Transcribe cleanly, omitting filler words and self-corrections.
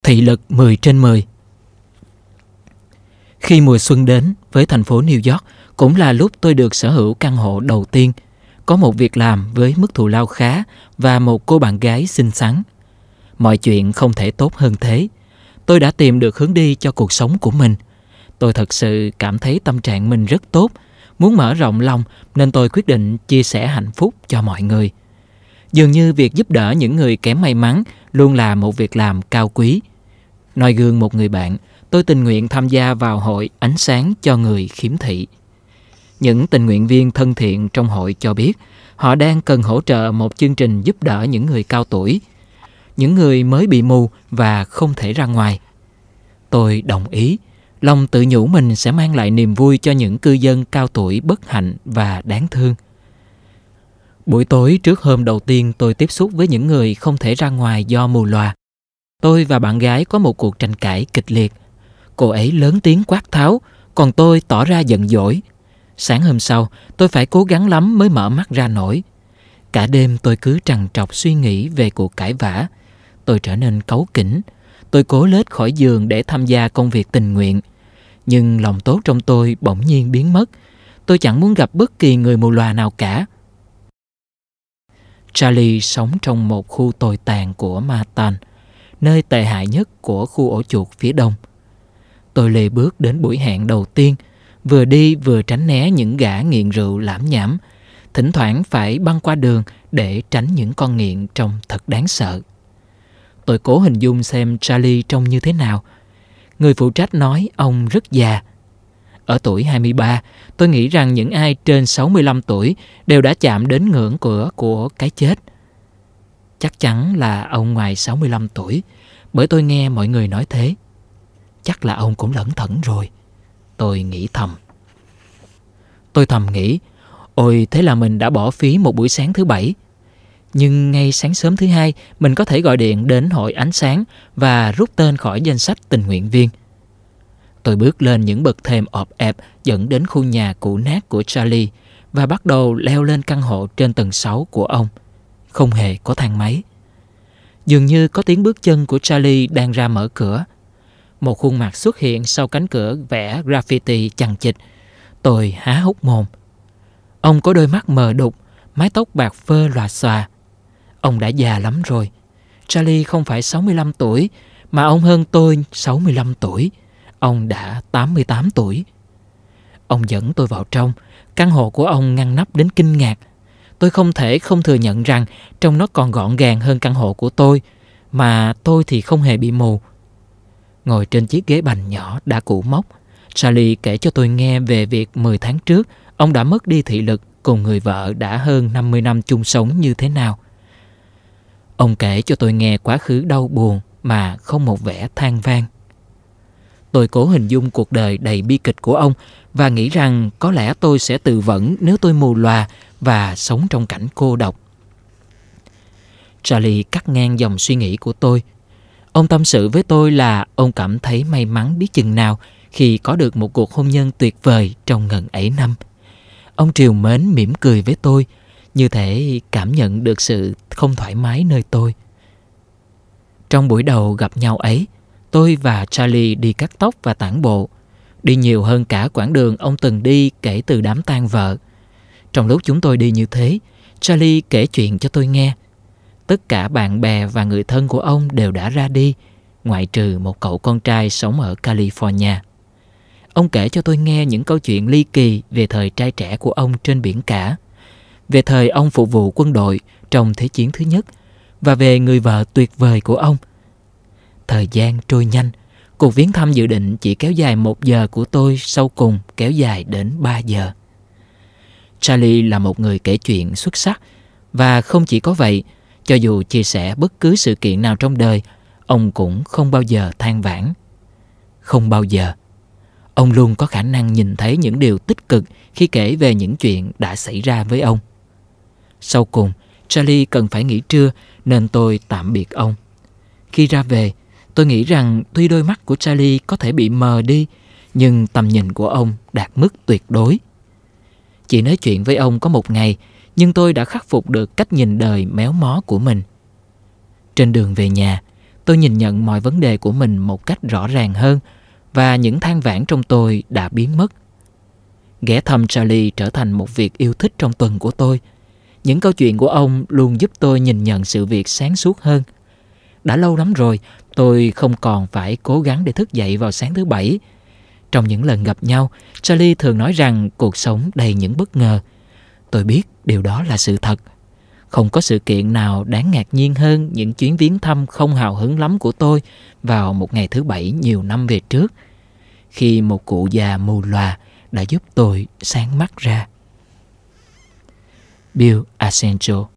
Thị lực 10 trên 10. Khi mùa xuân đến với thành phố New York cũng là lúc tôi được sở hữu căn hộ đầu tiên, có một việc làm với mức thù lao khá và một cô bạn gái xinh xắn. Mọi chuyện không thể tốt hơn thế. Tôi đã tìm được hướng đi cho cuộc sống của mình. Tôi thật sự cảm thấy tâm trạng mình rất tốt, muốn mở rộng lòng nên tôi quyết định chia sẻ hạnh phúc cho mọi người. Dường như việc giúp đỡ những người kém may mắn luôn là một việc làm cao quý. Noi gương một người bạn, tôi tình nguyện tham gia vào hội ánh sáng cho người khiếm thị. Những tình nguyện viên thân thiện trong hội cho biết họ đang cần hỗ trợ một chương trình giúp đỡ những người cao tuổi, những người mới bị mù và không thể ra ngoài. Tôi đồng ý, lòng tự nhủ mình sẽ mang lại niềm vui cho những cư dân cao tuổi bất hạnh và đáng thương. Buổi tối trước hôm đầu tiên tôi tiếp xúc với những người không thể ra ngoài do mù lòa, tôi và bạn gái có một cuộc tranh cãi kịch liệt. Cô ấy lớn tiếng quát tháo, còn tôi tỏ ra giận dỗi. Sáng hôm sau, tôi phải cố gắng lắm mới mở mắt ra nổi. Cả đêm tôi cứ trằn trọc suy nghĩ về cuộc cãi vã. Tôi trở nên cáu kỉnh. Tôi cố lết khỏi giường để tham gia công việc tình nguyện. Nhưng lòng tốt trong tôi bỗng nhiên biến mất. Tôi chẳng muốn gặp bất kỳ người mù lòa nào cả. Charlie sống trong một khu tồi tàn của Manhattan, nơi tệ hại nhất của khu ổ chuột phía đông. Tôi lê bước đến buổi hẹn đầu tiên, vừa đi vừa tránh né những gã nghiện rượu lảm nhảm, thỉnh thoảng phải băng qua đường để tránh những con nghiện trông thật đáng sợ. Tôi cố hình dung xem Charlie trông như thế nào. Người phụ trách nói ông rất già. Ở tuổi 23, tôi nghĩ rằng những ai trên 65 tuổi đều đã chạm đến ngưỡng cửa của cái chết. Chắc chắn là ông ngoài 65 tuổi, bởi tôi nghe mọi người nói thế. Chắc là ông cũng lẩn thẩn rồi, tôi nghĩ thầm. Tôi thầm nghĩ, ôi thế là mình đã bỏ phí một buổi sáng thứ Bảy. Nhưng ngay sáng sớm thứ Hai, mình có thể gọi điện đến hội ánh sáng và rút tên khỏi danh sách tình nguyện viên. Tôi bước lên những bậc thềm ọp ẹp dẫn đến khu nhà cũ nát của Charlie và bắt đầu leo lên căn hộ trên tầng 6 của ông. Không hề có thang máy. Dường như có tiếng bước chân của Charlie đang ra mở cửa. Một khuôn mặt xuất hiện sau cánh cửa vẽ graffiti chằng chịt. Tôi há hốc mồm. Ông có đôi mắt mờ đục, mái tóc bạc phơ lòa xòa. Ông đã già lắm rồi. Charlie không phải 65 tuổi, mà ông hơn tôi 65 tuổi. Ông đã 88 tuổi. Ông dẫn tôi vào trong. Căn hộ của ông ngăn nắp đến kinh ngạc. Tôi không thể không thừa nhận rằng trông nó còn gọn gàng hơn căn hộ của tôi, mà tôi thì không hề bị mù. Ngồi trên chiếc ghế bành nhỏ đã cũ mốc, Charlie kể cho tôi nghe về việc 10 tháng trước ông đã mất đi thị lực cùng người vợ đã hơn 50 năm chung sống như thế nào. Ông kể cho tôi nghe quá khứ đau buồn mà không một vẻ than vãn. Tôi cố hình dung cuộc đời đầy bi kịch của ông và nghĩ rằng có lẽ tôi sẽ tự vẫn nếu tôi mù lòa và sống trong cảnh cô độc. Charlie cắt ngang dòng suy nghĩ của tôi. Ông tâm sự với tôi là ông cảm thấy may mắn biết chừng nào khi có được một cuộc hôn nhân tuyệt vời trong ngần ấy năm. Ông trìu mến mỉm cười với tôi, như thể cảm nhận được sự không thoải mái nơi tôi. Trong buổi đầu gặp nhau ấy, tôi và Charlie đi cắt tóc và tản bộ, đi nhiều hơn cả quãng đường ông từng đi kể từ đám tang vợ. Trong lúc chúng tôi đi như thế, Charlie kể chuyện cho tôi nghe. Tất cả bạn bè và người thân của ông đều đã ra đi, ngoại trừ một cậu con trai sống ở California. Ông kể cho tôi nghe những câu chuyện ly kỳ về thời trai trẻ của ông trên biển cả, về thời ông phục vụ quân đội trong Thế chiến thứ nhất và về người vợ tuyệt vời của ông. Thời gian trôi nhanh, cuộc viếng thăm dự định chỉ kéo dài 1 giờ của tôi sau cùng kéo dài đến 3 giờ. Charlie là một người kể chuyện xuất sắc và không chỉ có vậy, cho dù chia sẻ bất cứ sự kiện nào trong đời, ông cũng không bao giờ than vãn. Không bao giờ. Ông luôn có khả năng nhìn thấy những điều tích cực khi kể về những chuyện đã xảy ra với ông. Sau cùng, Charlie cần phải nghỉ trưa nên tôi tạm biệt ông. Khi ra về, tôi nghĩ rằng tuy đôi mắt của Charlie có thể bị mờ đi, nhưng tầm nhìn của ông đạt mức tuyệt đối. Chỉ nói chuyện với ông có 1 ngày, nhưng tôi đã khắc phục được cách nhìn đời méo mó của mình. Trên đường về nhà, tôi nhìn nhận mọi vấn đề của mình một cách rõ ràng hơn và những than vãn trong tôi đã biến mất. Ghé thăm Charlie trở thành một việc yêu thích trong tuần của tôi. Những câu chuyện của ông luôn giúp tôi nhìn nhận sự việc sáng suốt hơn. Đã lâu lắm rồi, tôi không còn phải cố gắng để thức dậy vào sáng thứ Bảy. Trong những lần gặp nhau, Charlie thường nói rằng cuộc sống đầy những bất ngờ. Tôi biết điều đó là sự thật. Không có sự kiện nào đáng ngạc nhiên hơn những chuyến viếng thăm không hào hứng lắm của tôi vào một ngày thứ Bảy nhiều năm về trước, khi một cụ già mù lòa đã giúp tôi sáng mắt ra. Bill Arcangel.